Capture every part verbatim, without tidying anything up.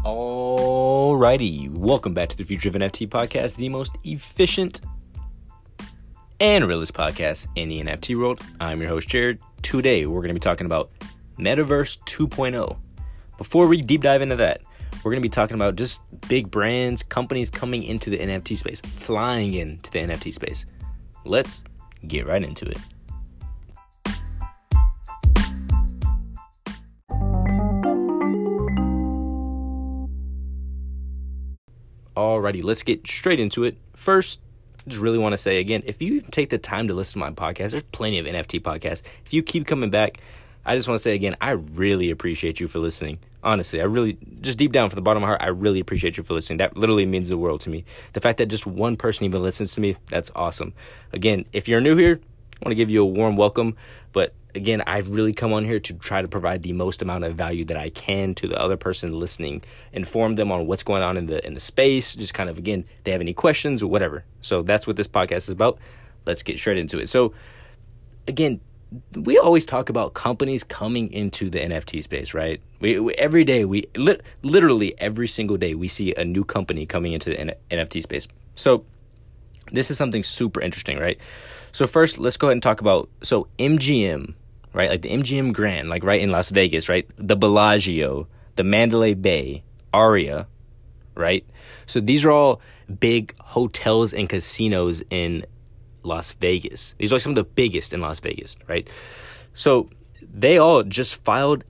Alrighty, welcome back to the Future of N F T podcast, the most efficient and realist podcast in the N F T world. I'm your host, Jared. Today, we're going to be talking about Metaverse two point oh. Before we deep dive into that, we're going to be talking about just big brands, companies coming into the N F T space, flying into the N F T space. Let's get right into it. Alrighty, let's get straight into it. First, I just really want to say again, if you even take the time to listen to my podcast, there's plenty of N F T podcasts. If you keep coming back, I just want to say again, I really appreciate you for listening. Honestly, I really, just deep down from the bottom of my heart, I really appreciate you for listening. That literally means the world to me. The fact that just one person even listens to me, that's awesome. Again, if you're new here, I want to give you a warm welcome. But again, I really come on here to try to provide the most amount of value that I can to the other person listening, inform them on what's going on in the in the space, just kind of, again, if they have any questions or whatever. So that's what this podcast is about. Let's get straight into it. So again, we always talk about companies coming into the N F T space, right? We, we every day, we li- literally every single day, we see a new company coming into the N- NFT space. So this is something super interesting, right? So first, let's go ahead and talk about, so M G M, right? Like the M G M Grand, like right in Las Vegas, right? The Bellagio, the Mandalay Bay, Aria, right? So these are all big hotels and casinos in Las Vegas. These are some of the biggest in Las Vegas, right? So they all just filed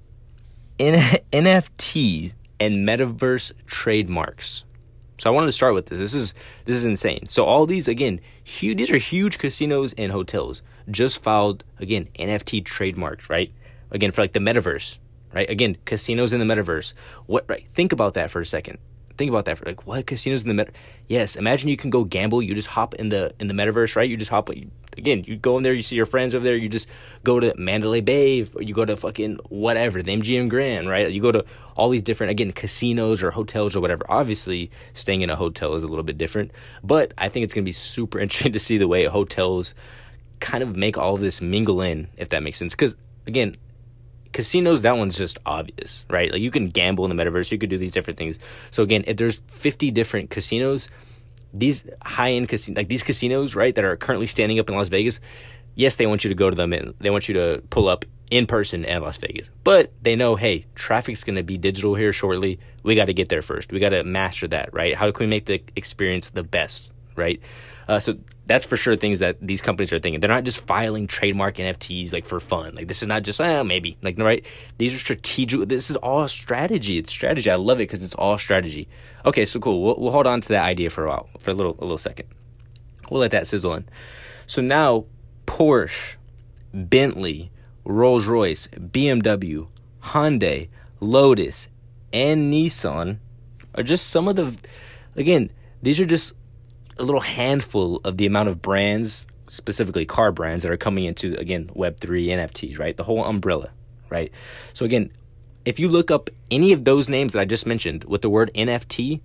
N- N F T and metaverse trademarks. So I wanted to start with this. This is this is insane. So all these, again, huge, these are huge casinos and hotels just filed, again, N F T trademarks, right? Again, for like the metaverse, right? Again, casinos in the metaverse. What? Right? Think about that for a second. Think about that for like, what, casinos in the meta? Yes, imagine you can go gamble. You just hop in the in the metaverse, right? You just hop. Again, you go in there. You see your friends over there. You just go to Mandalay Bay. Or you go to fucking whatever, the M G M Grand, right? You go to all these different, again, casinos or hotels or whatever. Obviously, staying in a hotel is a little bit different, but I think it's gonna be super interesting to see the way hotels kind of make all of this mingle in, if that makes sense. Because again, casinos, that one's just obvious, right? Like you can gamble in the metaverse, you could do these different things. So again, if there's fifty different casinos, these high-end casinos, like these casinos, right, that are currently standing up in Las Vegas, yes, they want you to go to them and they want you to pull up in person at Las Vegas. But they know, hey, traffic's going to be digital here shortly. We got to get there first. We got to master that, right? How can we make the experience the best, right? Uh, so that's for sure things that these companies are thinking. They're not just filing trademark N F Ts like for fun. Like this is not just, eh, maybe, like, right? These are strategic. This is all strategy. It's strategy. I love it because it's all strategy. Okay, so cool. We'll, we'll hold on to that idea for a while, for a little, a little second. We'll let that sizzle in. So now Porsche, Bentley, Rolls-Royce, B M W, Hyundai, Lotus, and Nissan are just some of the, again, these are just a little handful of the amount of brands, specifically car brands, that are coming into, again, Web three N F Ts, right? The whole umbrella, right? So again, if you look up any of those names that I just mentioned with the word N F T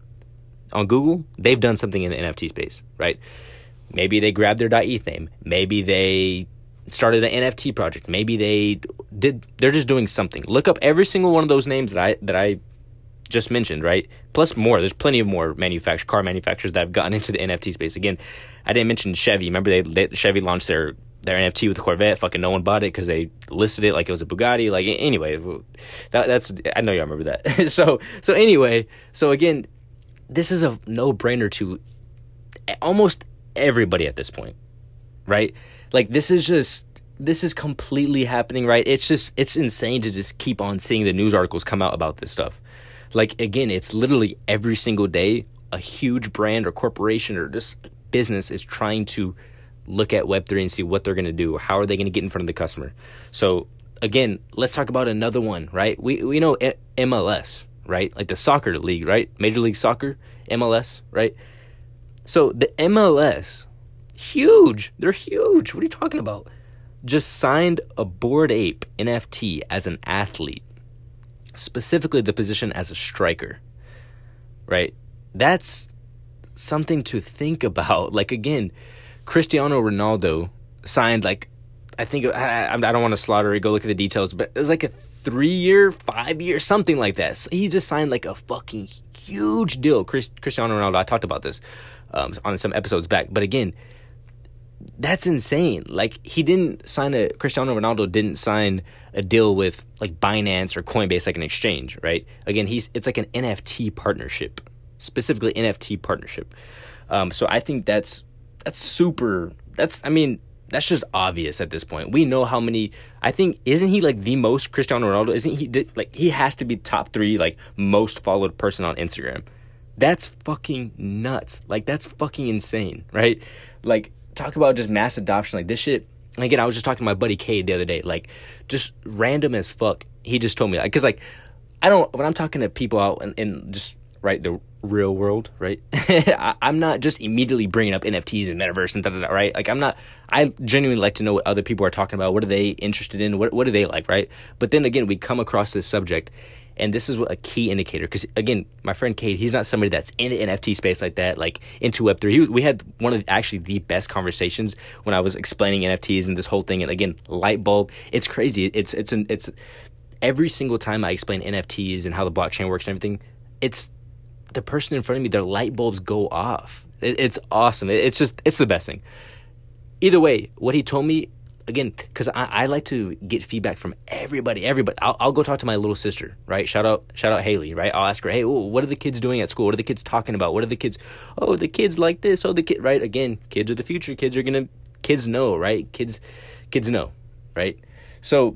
on Google, they've done something in the N F T space, right? Maybe they grabbed their .eth name. Maybe they started an N F T project. Maybe they did, they're just doing something. Look up every single one of those names that I, that I just mentioned, right? Plus more. There's plenty of more manufacture car manufacturers that have gotten into the N F T space. Again, I didn't mention Chevy. Remember they, they Chevy launched their their N F T with the Corvette. Fucking no one bought it because they listed it like it was a Bugatti. Like anyway, that, that's I know y'all remember that. so so anyway, so again, this is a no brainer to almost everybody at this point, right? Like this is just. This is completely happening, right? It's just, it's insane to just keep on seeing the news articles come out about this stuff. Like, again, it's literally every single day a huge brand or corporation or just business is trying to look at Web three and see what they're going to do. How are they going to get in front of the customer? So, again, let's talk about another one, right? We we know M L S, right? Like the soccer league, right? Major League Soccer, M L S, right? So, the M L S, huge. They're huge. What are you talking about? Just signed a Bored Ape N F T as an athlete, specifically the position as a striker, right? That's something to think about. Like, again, Cristiano Ronaldo signed like I think I, I don't want to slaughter it. Go look at the details, but it was like a three-year, five-year, something like that. So he just signed like a fucking huge deal. Chris, Cristiano Ronaldo, I talked about this um, on some episodes back. But again, that's insane. Like, he didn't sign a, Cristiano Ronaldo didn't sign a deal with like Binance or Coinbase, like an exchange, right? Again, he's it's like an N F T partnership, specifically N F T partnership. Um, so I think that's, that's super, that's, I mean, that's just obvious at this point. We know how many, I think, isn't he like the most Cristiano Ronaldo? Isn't he, like, he has to be top three, like, most followed person on Instagram. That's fucking nuts. Like, that's fucking insane, right? Like, talk about just mass adoption. Like, this shit, and again, I was just talking to my buddy Cade the other day, like, just random as fuck. He just told me, like, because, like, I don't, when I'm talking to people out in, in just, right, the real world, right? I, I'm not just immediately bringing up N F Ts and metaverse and da da da, right? Like, I'm not, I genuinely like to know what other people are talking about. What are they interested in? What what do they like, right? But then again, we come across this subject, and this is what a key indicator, because again, my friend Cade, he's not somebody that's in the N F T space like that, like into Web three. He, we had one of the, actually the best conversations when I was explaining N F Ts and this whole thing. And again, light bulb, it's crazy. It's it's an, it's every single time I explain N F Ts and how the blockchain works and everything, it's the person in front of me, their light bulbs go off. It, it's awesome. It, it's just, it's the best thing. Either way, what he told me, again, because I, I like to get feedback from everybody, everybody. I'll, I'll go talk to my little sister, right? Shout out, shout out Haley, right? I'll ask her, hey, ooh, what are the kids doing at school? What are the kids talking about? What are the kids, oh, the kids like this. Oh, the kid, right? Again, kids are the future. Kids are going to, kids know, right? Kids, kids know, right? So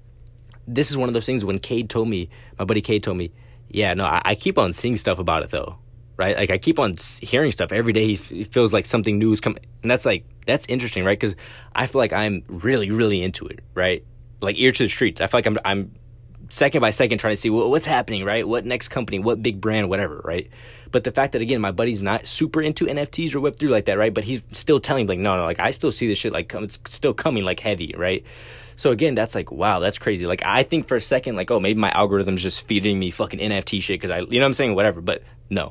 this is one of those things when Cade told me, my buddy Cade told me, yeah, no, I, I keep on seeing stuff about it, though, right? Like, I keep on hearing stuff. Every day he, f- he feels like something new is coming. And that's, like, that's interesting, right? Because I feel like I'm really, really into it, right? Like, ear to the streets. I feel like I'm I'm second by second trying to see what, what's happening, right? What next company, what big brand, whatever, right? But the fact that, again, my buddy's not super into N F Ts or Web three like that, right? But he's still telling me, like, no, no, like, I still see this shit, like, come, it's still coming, like, heavy, right? So, again, that's like, wow, that's crazy. Like, I think for a second, like, oh, maybe my algorithm's just feeding me fucking N F T shit because I, you know what I'm saying? Whatever. But no,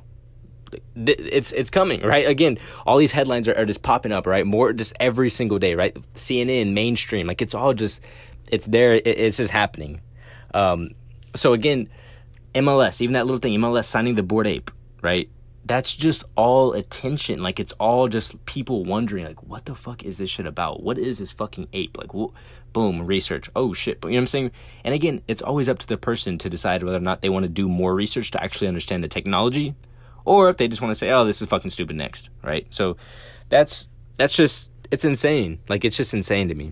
it's it's coming, right? Again, all these headlines are, are just popping up, right? More just every single day, right? C N N, mainstream, like, it's all just, it's there. It, it's just happening. Um, so, again, M L S, even that little thing, M L S signing the Bored Ape, right? That's just all attention. Like, it's all just people wondering, like, what the fuck is this shit about? What is this fucking ape? Like, wh- boom, research. Oh, shit. You know what I'm saying? And again, it's always up to the person to decide whether or not they want to do more research to actually understand the technology, or if they just want to say, oh, this is fucking stupid next, right? So that's that's just, it's insane. Like, it's just insane to me.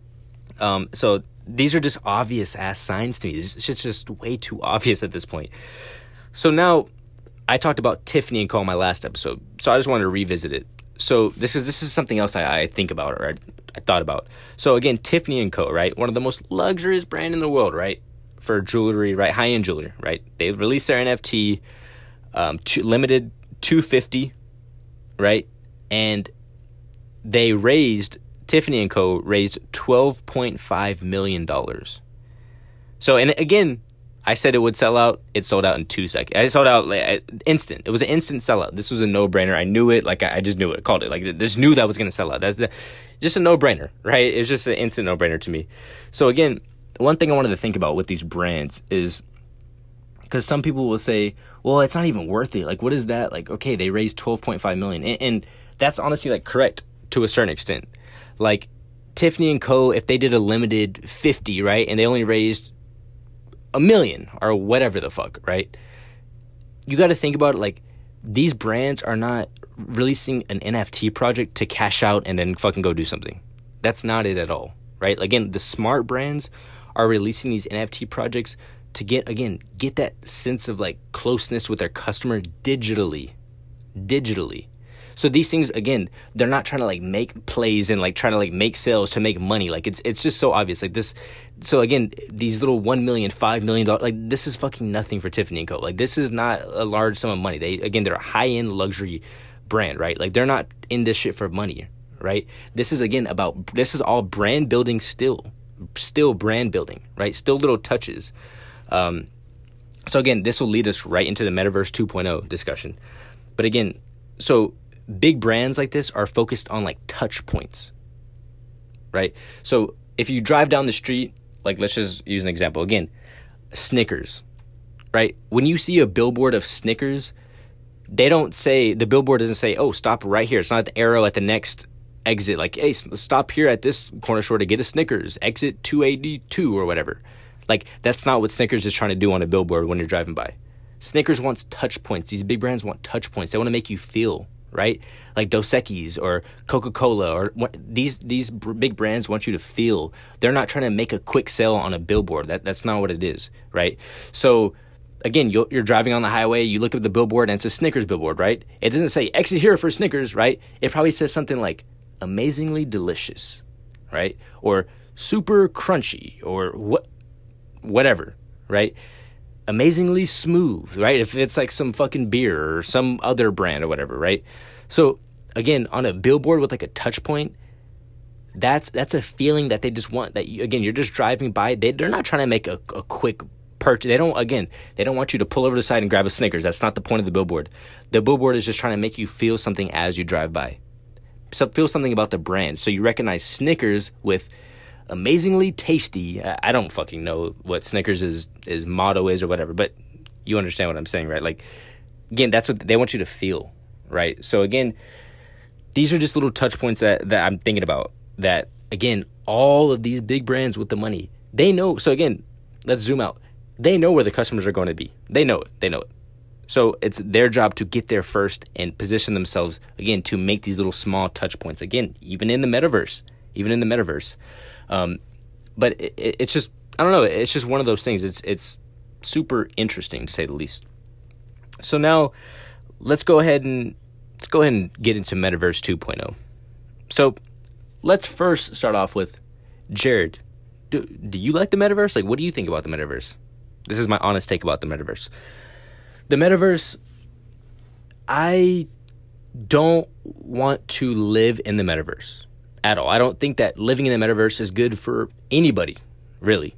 Um, so these are just obvious-ass signs to me. It's just, it's just way too obvious at this point. So now, I talked about Tiffany and Co. in my last episode, so I just wanted to revisit it. So this is this is something else I, I think about, or I, I thought about. So again, Tiffany and Co., right? One of the most luxurious brand in the world, right? For jewelry, right? High-end jewelry, right? They released their N F T, um, two, limited two hundred fifty, right? And they raised, Tiffany and Co. raised twelve point five million dollars. So, and again, I said it would sell out. It sold out in two seconds. It sold out like, instant. It was an instant sellout. This was a no-brainer. I knew it. Like, I, I just knew it. I called it. Like, I just knew that was going to sell out. That's the, just a no-brainer, right? It's just an instant no-brainer to me. So, again, one thing I wanted to think about with these brands is, because some people will say, well, it's not even worth it. Like, what is that? Like, okay, they raised twelve point five million dollars. And, and that's honestly, like, correct to a certain extent. Like, Tiffany and Co., if they did a limited fifty, right, and they only raised a million or whatever the fuck, right? You got to think about it, like, these brands are not releasing an N F T project to cash out and then fucking go do something. That's not it at all, right? Again, the smart brands are releasing these N F T projects to get, again, get that sense of, like, closeness with their customer digitally. Digitally. So these things, again, they're not trying to, like, make plays and, like, trying to, like, make sales to make money. Like, it's it's just so obvious. Like, this, so, again, these little one million dollars, five million dollars, like, this is fucking nothing for Tiffany and Co. Like, this is not a large sum of money. They, again, they're a high-end luxury brand, right? Like, they're not in this shit for money, right? This is, again, about, this is all brand building still. Still brand building, right? Still little touches. Um, so, again, this will lead us right into the Metaverse two point oh discussion. But, again, so big brands like this are focused on, like, touch points, right? So if you drive down the street, like let's just use an example again, Snickers, right? When you see a billboard of Snickers, they don't say, the billboard doesn't say, oh, stop right here. It's not the arrow at the next exit, like, hey, stop here at this corner store to get a Snickers, exit two eighty-two or whatever. Like, that's not what Snickers is trying to do on a billboard when you're driving by. Snickers wants touch points. These big brands want touch points. They want to make you feel, right? Like Dos Equis or Coca-Cola or what, these these big brands want you to feel. They're not trying to make a quick sale on a billboard. That That's not what it is, right? So, again, you're, you're driving on the highway, you look at the billboard, and it's a Snickers billboard, right? It doesn't say, exit here for Snickers, right? It probably says something like, amazingly delicious, right? Or super crunchy, or what, whatever, right? Amazingly smooth, right? If it's like some fucking beer or some other brand or whatever, right? So, again, on a billboard with like a touch point, that's that's a feeling that they just want. That you, again, you're just driving by. They, they're not trying to make a, a quick purchase. They don't, again, they don't want you to pull over to the side and grab a Snickers. That's not the point of the billboard. The billboard is just trying to make you feel something as you drive by. So feel something about the brand. So you recognize Snickers with amazingly tasty. I don't fucking know what Snickers is, is motto is or whatever, but you understand what I'm saying, right? Like, again, that's what they want you to feel, right? So again, these are just little touch points that, that I'm thinking about that, again, all of these big brands with the money, they know. So again, let's zoom out. They know where the customers are going to be. They know it. They know it. So it's their job to get there first and position themselves, again, to make these little small touch points. Again, even in the metaverse, even in the metaverse. Um, but it, it, it's just, I don't know, it's just one of those things. It's it's super interesting, to say the least. So now let's go ahead and let's go ahead and get into Metaverse two point oh. So let's first start off with, Jared, do, do you like the metaverse? Like, what do you think about the metaverse? This is my honest take about the metaverse. The metaverse, I don't want to live in the metaverse at all. I don't think that living in the metaverse is good for anybody, really.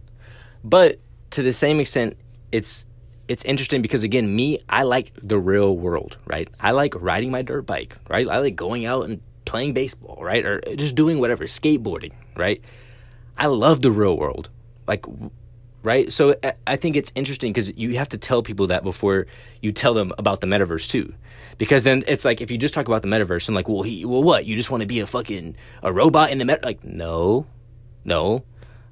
But to the same extent, it's it's interesting because, again, me, I like the real world, right? I like riding my dirt bike, right? I like going out and playing baseball, right? Or just doing whatever, skateboarding, right? I love the real world. Like, right? So I think it's interesting because you have to tell people that before you tell them about the metaverse too. Because then it's like, if you just talk about the metaverse and like, well, he, well, what? You just want to be a fucking, a robot in the metaverse? Like, no, no.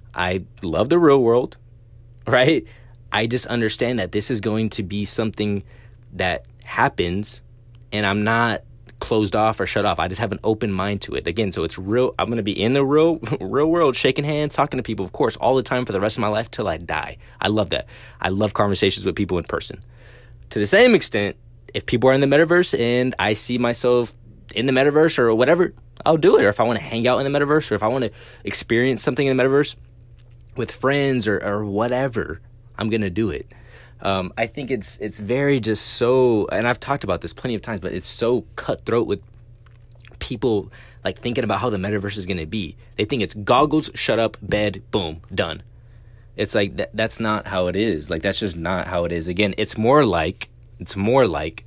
I love the real world, right? I just understand that this is going to be something that happens and I'm not closed off or shut off. I just have an open mind to it. Again, so it's real. I'm going to be in the real real world, shaking hands, talking to people, of course, all the time for the rest of my life till I die. I love that. I love conversations with people in person. To the same extent, if people are in the metaverse and I see myself in the metaverse or whatever, I'll do it. Or if I want to hang out in the metaverse, or if I want to experience something in the metaverse with friends or, or whatever, I'm going to do it. Um, I think it's it's very just so, and I've talked about this plenty of times, but it's so cutthroat with people like thinking about how the metaverse is going to be. They think it's goggles, shut up, bed, boom, done. It's like that, that's not how it is. Like, that's just not how it is. Again, it's more like, it's more like,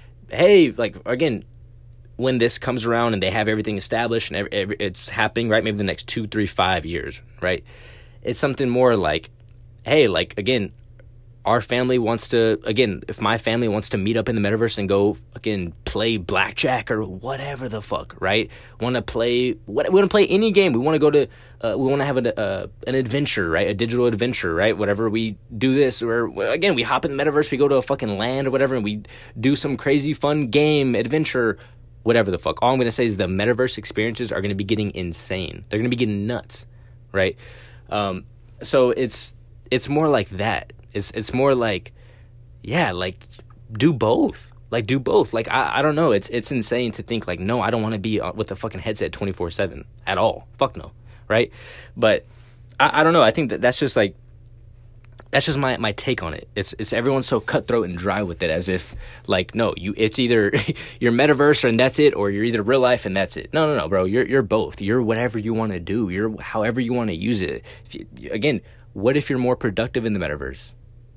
hey, like, again, when this comes around and they have everything established and every, every, it's happening, right? Maybe the next two, three, five years, right? It's something more like, hey, like, again, our family wants to, again, if my family wants to meet up in the metaverse and go fucking play blackjack or whatever the fuck, right? Want to play, what, we want to play any game. We want to go to, uh, we want to have a, uh, an adventure, right? A digital adventure, right? Whatever we do this, or again, we hop in the metaverse, we go to a fucking land or whatever, and we do some crazy fun game, adventure, whatever the fuck. All I'm going to say is the metaverse experiences are going to be getting insane. They're going to be getting nuts, right? Um, so it's, it's more like that. It's it's more like, yeah, like, do both. Like, do both. Like, I, I don't know. It's it's insane to think, like, no, I don't want to be with a fucking headset twenty-four seven at all. Fuck no, right? But I, I don't know. I think that that's just, like, that's just my, my take on it. It's it's everyone's so cutthroat and dry with it, as if, like, no, you it's either you're metaverse and that's it, or you're either real life and that's it. No, no, no, bro. You're you're both. You're whatever you want to do. You're however you want to use it. If you, again, what if you're more productive in the metaverse?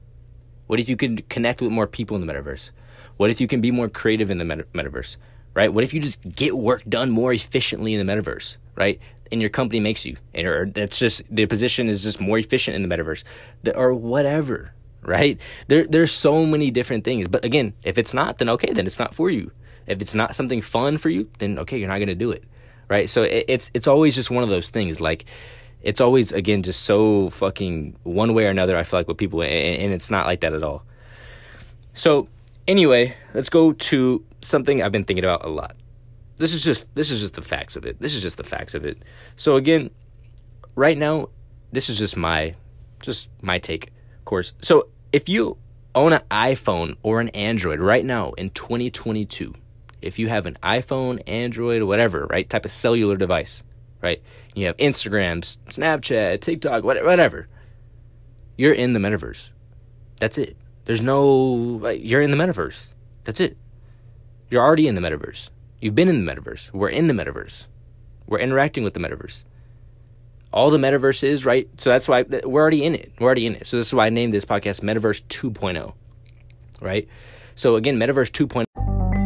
What if you can connect with more people in the metaverse? What if you can be more creative in the meta- metaverse, right? What if you just get work done more efficiently in the metaverse, right? in your company makes you, or that's just the position is just more efficient in the metaverse, or whatever, right? There, there's so many different things. But again, if it's not, then okay, then it's not for you. If it's not something fun for you, then okay, you're not going to do it, right? So it, it's it's always just one of those things. Like, it's always, again, just so fucking one way or another, I feel like, with people, and, and it's not like that at all. So anyway, let's go to something I've been thinking about a lot. This is just this is just the facts of it. This is just the facts of it. So again, right now, this is just my just my take, of course. So if you own an iPhone or an Android right now in twenty twenty-two, if you have an iPhone, Android, whatever, right, type of cellular device, right, you have Instagram, Snapchat, TikTok, whatever, you're in the metaverse. That's it. There's no, like, you're in the metaverse. That's it. You're already in the metaverse. You've been in the metaverse. We're in the metaverse. We're interacting with the metaverse. All the metaverse is, right? So that's why we're already in it. We're already in it. So this is why I named this podcast Metaverse two point oh, right? So again, Metaverse two point oh.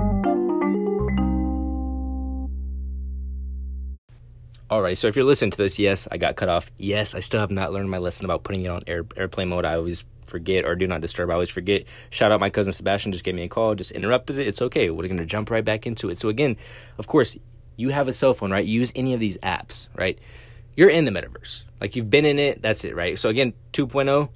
All right, so if you're listening to this, yes, I got cut off. Yes, I still have not learned my lesson about putting it on air, airplane mode. I always forget, or do not disturb. I always forget. Shout out my cousin Sebastian, just gave me a call, just interrupted it. It's okay. We're going to jump right back into it. So again, of course, you have a cell phone, right? You use any of these apps, right? You're in the metaverse. Like, you've been in it. That's it, right? So again, two point oh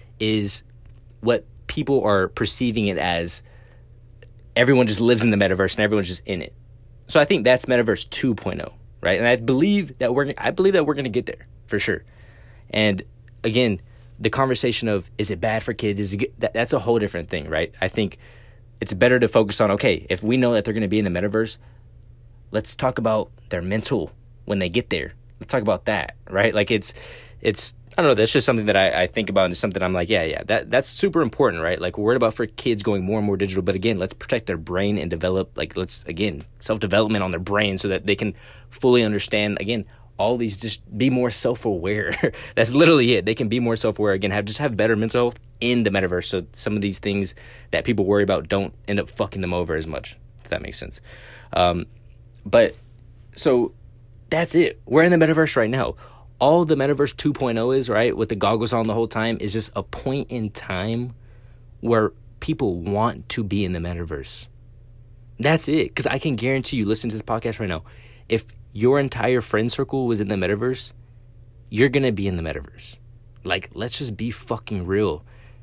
is what people are perceiving it as. Everyone just lives in the metaverse and everyone's just in it. So I think that's Metaverse two point oh. Right, and I believe that we're I believe that we're gonna get there for sure. And again, the conversation of is it bad for kids is it good? That, that's a whole different thing, right? I think it's better to focus on, okay, if we know that they're gonna be in the metaverse, let's talk about their mental when they get there. Let's talk about that, right? Like, it's it's I don't know. That's just something that I, I think about, and it's something I'm like, yeah, yeah, that that's super important, right? Like, we're worried about for kids going more and more digital, but again, let's protect their brain and develop, like, let's, again, self-development on their brain so that they can fully understand, again, all these, just be more self-aware. That's literally it. They can be more self-aware, again, have just have better mental health in the metaverse, so some of these things that people worry about don't end up fucking them over as much, if that makes sense. Um, but, so, that's it. We're in the metaverse right now. All the Metaverse two point oh is, right, with the goggles on the whole time, is just a point in time where people want to be in the metaverse. That's it. Because I can guarantee you, listen to this podcast right now, if your entire friend circle was in the metaverse, you're going to be in the metaverse. Like, let's just be fucking real.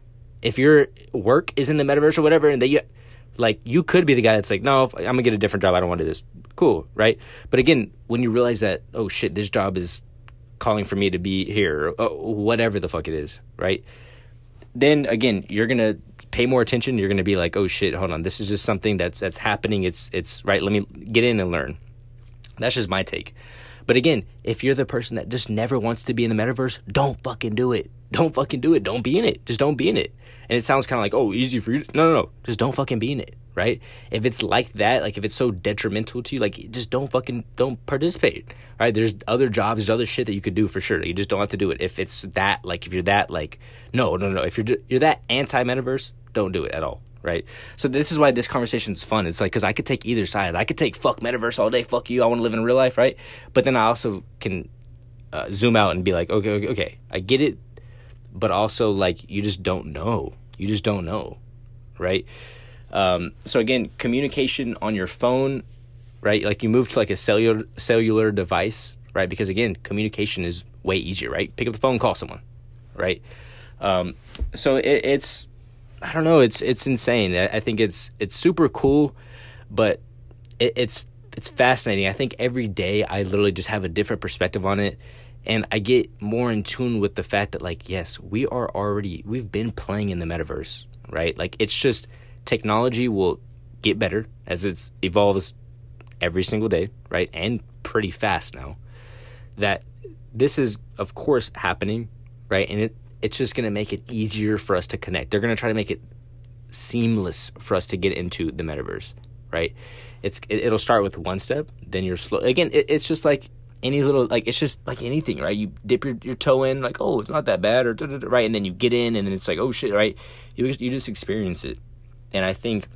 If your work is in the metaverse or whatever, and they, like, you could be the guy that's like, no, I'm going to get a different job. I don't want to do this. Cool, right? But again, when you realize that, oh, shit, this job is calling for me to be here, or whatever the fuck it is, right? Then again, you're gonna pay more attention. You're gonna be like, oh shit, hold on, this is just something that's that's happening. It's it's right. Let me get in and learn. That's just my take. But again, if you're the person that just never wants to be in the metaverse, don't fucking do it. Don't fucking do it. Don't be in it. Just don't be in it. And it sounds kind of like, oh, easy for you. No, no, no. Just don't fucking be in it, right? If it's like that, like if it's so detrimental to you, like just don't fucking, don't participate, right? There's other jobs, there's other shit that you could do for sure. You just don't have to do it. If it's that, like if you're that, like, no, no, no. If you're you're that anti-metaverse, don't do it at all, right? So this is why this conversation is fun. It's like, because I could take either side. I could take fuck metaverse all day, fuck you, I want to live in real life, right? But then I also can uh, zoom out and be like, okay, okay, okay, I get it. But also, like, you just don't know. You just don't know, right? Um, so, again, communication on your phone, right? Like, you move to, like, a cellular cellular device, right? Because, again, communication is way easier, right? Pick up the phone, call someone, right? Um, so, it, it's, I don't know, it's it's insane. I, I think it's it's super cool, but it, it's it's fascinating. I think every day I literally just have a different perspective on it. And I get more in tune with the fact that, like, yes, we are already, we've been playing in the metaverse, right? Like, it's just technology will get better as it evolves every single day, right? And pretty fast now. That this is, of course, happening, right? And it it's just going to make it easier for us to connect. They're going to try to make it seamless for us to get into the metaverse, right? It's it, It'll start with one step, then you're slow. Again, it, it's just like, any little, like, it's just like anything, right? You dip your, your toe in, like, oh, it's not that bad, or right, and then you get in, and then it's like, oh shit, right? You you just experience it. And I think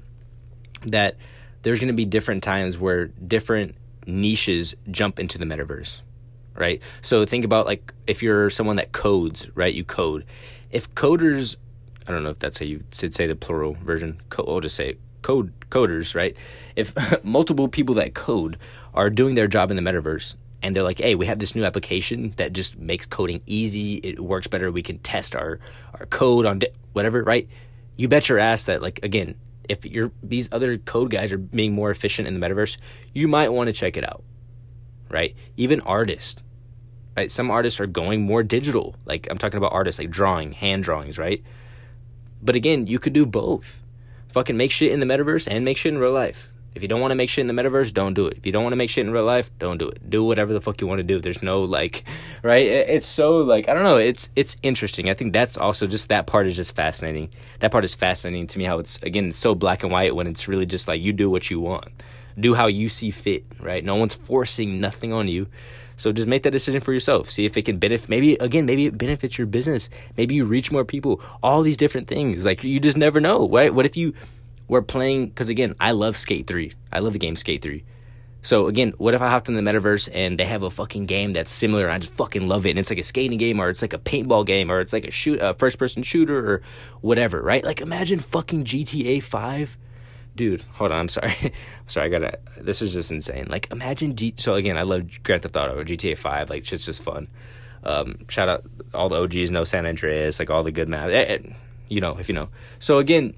that there's going to be different times where different niches jump into the metaverse, right? So think about, like, if you're someone that codes, right? You code. If coders, I don't know if that's how you should say the plural version. Co- I'll just say code coders, right? If multiple people that code are doing their job in the metaverse, and they're like, hey, we have this new application that just makes coding easy. It works better. We can test our, our code on di- whatever, right? You bet your ass that, like, again, if you're these other code guys are being more efficient in the metaverse, you might want to check it out, right? Even artists, right? Some artists are going more digital. Like, I'm talking about artists, like drawing, hand drawings, right? But again, you could do both. Fucking make shit in the metaverse and make shit in real life. If you don't want to make shit in the metaverse, don't do it. If you don't want to make shit in real life, don't do it. Do whatever the fuck you want to do. There's no, like, right? It's so, like, I don't know. It's it's interesting. I think that's also just, that part is just fascinating. That part is fascinating to me, how it's, again, it's so black and white when it's really just like, you do what you want. Do how you see fit, right? No one's forcing nothing on you. So just make that decision for yourself. See if it can benefit. Maybe, again, maybe it benefits your business. Maybe you reach more people. All these different things. Like, you just never know, right? What if you were playing, because, again, I love Skate three. I love the game Skate three. So, again, what if I hopped in the metaverse and they have a fucking game that's similar and I just fucking love it, and it's like a skating game, or it's like a paintball game, or it's like a shoot, a first-person shooter, or whatever, right? Like, imagine fucking G T A five. Dude, hold on, I'm sorry. I'm sorry, I gotta, this is just insane. Like, imagine, G, so, again, I love Grand Theft Auto, G T A five, like, shit's just fun. Um, shout out all the O Gs, know San Andreas, like, all the good maps, eh, eh, you know, if you know. So, again,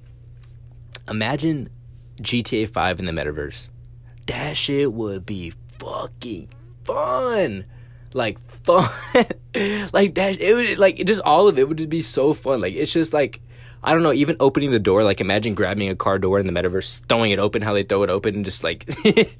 imagine G T A five in the metaverse. That shit would be fucking fun. Like, fun. Like, that, it would, like, just all of it would just be so fun. Like, it's just, like, I don't know, even opening the door, like, imagine grabbing a car door in the metaverse, throwing it open, how they throw it open, and just, like,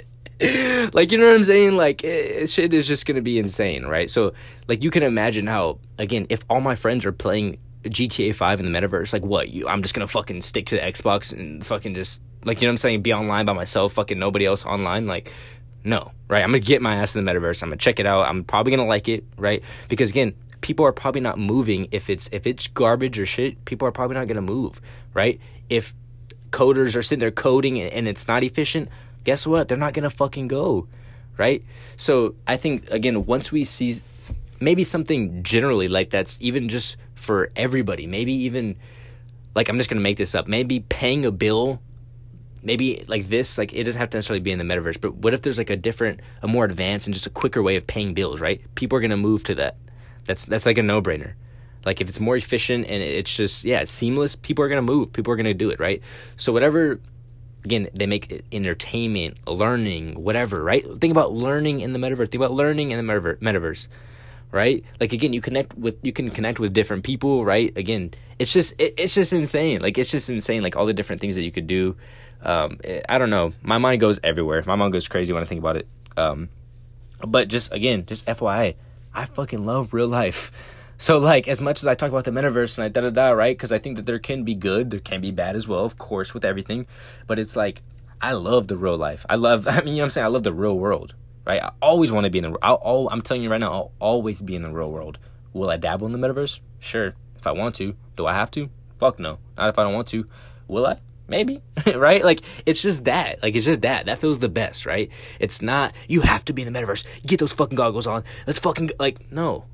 like, you know what I'm saying? Like, it, shit is just gonna be insane, right? So, like, you can imagine how, again, if all my friends are playing G T A five in the metaverse, like, what, you I'm just gonna fucking stick to the Xbox and fucking just, like, you know what I'm saying, be online by myself, fucking nobody else online? Like, no, right? I'm gonna get my ass in the metaverse, I'm gonna check it out, I'm probably gonna like it, right? Because, again, people are probably not moving. If it's if it's garbage or shit, people are probably not gonna move, right? If coders are sitting there coding and, and it's not efficient, guess what, they're not gonna fucking go, right? So I think, again, once we see maybe something generally like that's even just for everybody, maybe even, like, I'm just gonna make this up, maybe paying a bill, maybe like this, like, it doesn't have to necessarily be in the metaverse, but what if there's like a different, a more advanced and just a quicker way of paying bills, right? People are gonna move to that. That's that's like a no-brainer. Like, if it's more efficient and it's just, yeah, it's seamless, people are gonna move, people are gonna do it, right? So whatever, again, they make it entertainment, learning, whatever, right? Think about learning in the metaverse. Think about learning in the metaverse. metaverse. Right? Like, again, you connect with you can connect with different people, right? Again, it's just it, it's just insane. Like, it's just insane. Like, all the different things that you could do. Um, it, I don't know. My mind goes everywhere. My mind goes crazy when I think about it. Um, but just, again, just F Y I, I fucking love real life. So, like, as much as I talk about the metaverse and I da da da, right? Because I think that there can be good, there can be bad as well, of course, with everything. But it's like, I love the real life. I love. I mean, you know what I'm saying? I love the real world. Right? I always want to be in the I'll, I'll, I'm telling you right now, I'll always be in the real world. Will I dabble in the metaverse? Sure. If I want to. Do I have to? Fuck no. Not if I don't want to. Will I? Maybe. Right? Like, it's just that. Like, it's just that. That feels the best, right? It's not, you have to be in the metaverse. Get those fucking goggles on. Let's fucking, like, no.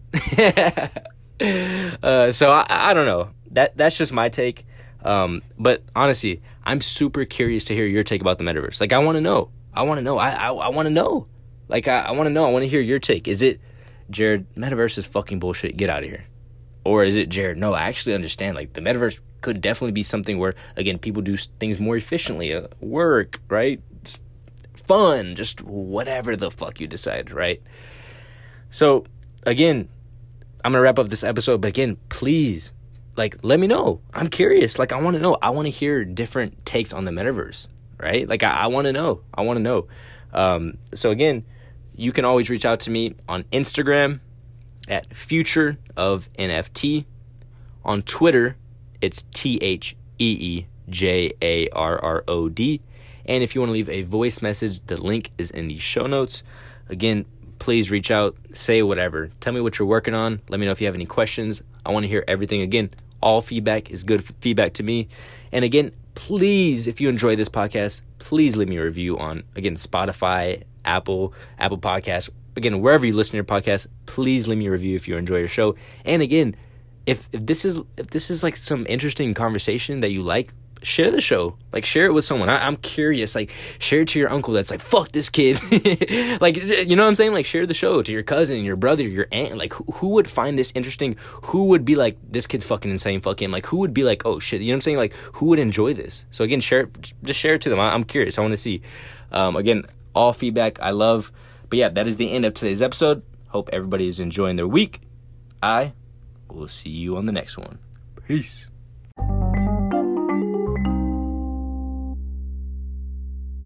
uh, so, I, I don't know. That That's just my take. Um, but, honestly, I'm super curious to hear your take about the metaverse. Like, I want to know. I want to know. I, I, I want to know. Like, I, I want to know. I want to hear your take. Is it, Jared, metaverse is fucking bullshit, get out of here? Or is it, Jared, no, I actually understand. Like, the metaverse could definitely be something where, again, people do things more efficiently. Uh, work, right? Just fun, just whatever the fuck you decide, right? So, again, I'm going to wrap up this episode. But, again, please, like, let me know. I'm curious. Like, I want to know. I want to hear different takes on the metaverse, right? Like, I, I want to know. I want to know. Um, so, again, you can always reach out to me on Instagram at Future of N F T. On Twitter, it's T H E E J A R R O D. And if you want to leave a voice message, the link is in the show notes. Again, please reach out, say whatever. Tell me what you're working on. Let me know if you have any questions. I want to hear everything. Again, all feedback is good feedback to me. And again, please, if you enjoy this podcast, please leave me a review on, again, Spotify, Apple, Apple Podcasts. again, wherever you listen to your podcast, please leave me a review if you enjoy your show. And again, if, if this is if this is like some interesting conversation that you like, share the show. Like, share it with someone. I, I'm curious. Like, share it to your uncle that's like, fuck this kid. Like, you know what I'm saying? Like, share the show to your cousin, your brother, your aunt. Like, who, who would find this interesting? Who would be like, this kid's fucking insane, fucking. Like, who would be like, oh, shit. You know what I'm saying? Like, who would enjoy this? So, again, share it. Just share it to them. I, I'm curious. I want to see. Um, again, all feedback I love. But, yeah, that is the end of today's episode. Hope everybody is enjoying their week. I will see you on the next one. Peace.